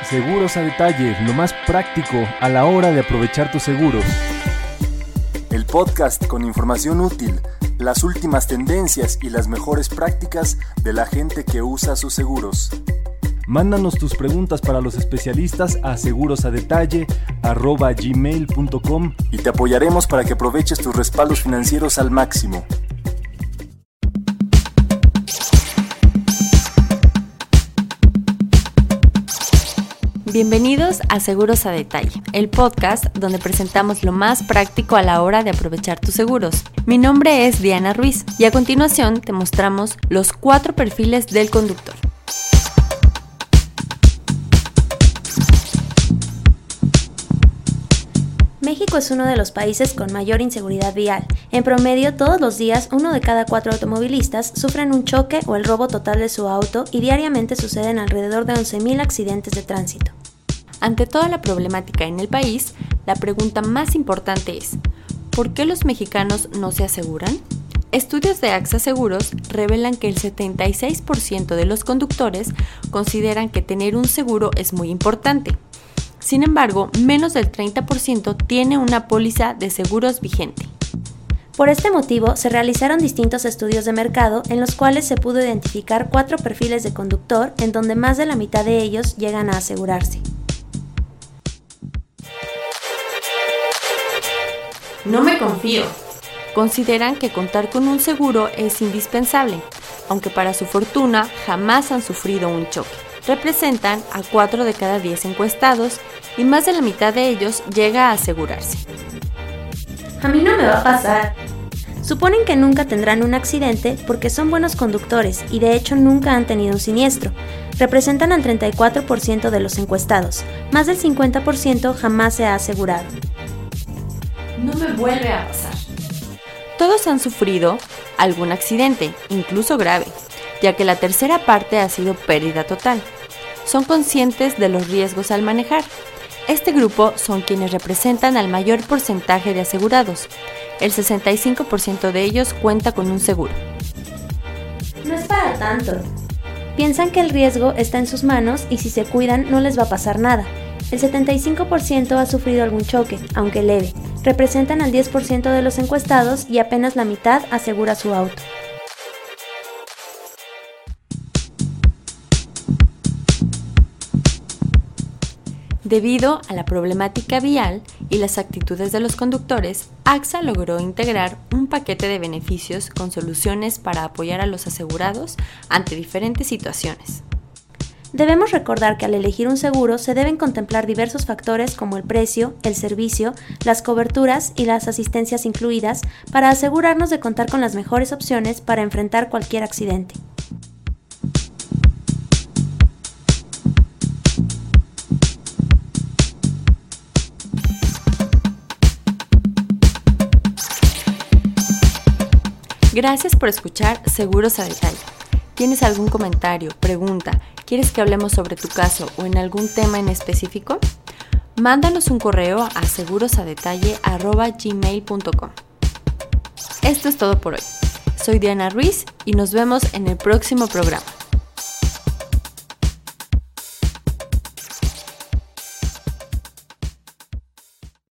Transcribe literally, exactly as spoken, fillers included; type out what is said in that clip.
Seguros a Detalle, lo más práctico a la hora de aprovechar tus seguros. El podcast con información útil, las últimas tendencias y las mejores prácticas de la gente que usa sus seguros. Mándanos tus preguntas para los especialistas a segurosadetalle arroba gmail punto com y te apoyaremos para que aproveches tus respaldos financieros al máximo. Bienvenidos a Seguros a Detalle, el podcast donde presentamos lo más práctico a la hora de aprovechar tus seguros. Mi nombre es Diana Ruiz y a continuación te mostramos los cuatro perfiles del conductor. México es uno de los países con mayor inseguridad vial. En promedio, todos los días, uno de cada cuatro automovilistas sufren un choque o el robo total de su auto y diariamente suceden alrededor de once mil accidentes de tránsito. Ante toda la problemática en el país, la pregunta más importante es, ¿por qué los mexicanos no se aseguran? Estudios de AXA Seguros revelan que el setenta y seis por ciento de los conductores consideran que tener un seguro es muy importante. Sin embargo, menos del treinta por ciento tiene una póliza de seguros vigente. Por este motivo, se realizaron distintos estudios de mercado en los cuales se pudo identificar cuatro perfiles de conductor en donde más de la mitad de ellos llegan a asegurarse. No me confío. Consideran que contar con un seguro es indispensable, aunque para su fortuna jamás han sufrido un choque. Representan a cuatro de cada diez encuestados y más de la mitad de ellos llega a asegurarse. A mí no me va a pasar. Suponen que nunca tendrán un accidente porque son buenos conductores y de hecho nunca han tenido un siniestro. Representan al treinta y cuatro por ciento de los encuestados. Más del cincuenta por ciento jamás se ha asegurado. No me vuelve a pasar. Todos han sufrido algún accidente, incluso grave, ya que la tercera parte ha sido pérdida total. Son conscientes de los riesgos al manejar. Este grupo son quienes representan al mayor porcentaje de asegurados. El sesenta y cinco por ciento de ellos cuenta con un seguro. No es para tanto. Piensan que el riesgo está en sus manos y si se cuidan no les va a pasar nada. El setenta y cinco por ciento ha sufrido algún choque, aunque leve. Representan al diez por ciento de los encuestados y apenas la mitad asegura su auto. Debido a la problemática vial y las actitudes de los conductores, AXA logró integrar un paquete de beneficios con soluciones para apoyar a los asegurados ante diferentes situaciones. Debemos recordar que al elegir un seguro se deben contemplar diversos factores como el precio, el servicio, las coberturas y las asistencias incluidas para asegurarnos de contar con las mejores opciones para enfrentar cualquier accidente. Gracias por escuchar Seguros a Detalle. ¿Tienes algún comentario, pregunta, quieres que hablemos sobre tu caso o en algún tema en específico? Mándanos un correo a segurosadetalle arroba gmail punto com. Esto es todo por hoy. Soy Diana Ruiz y nos vemos en el próximo programa.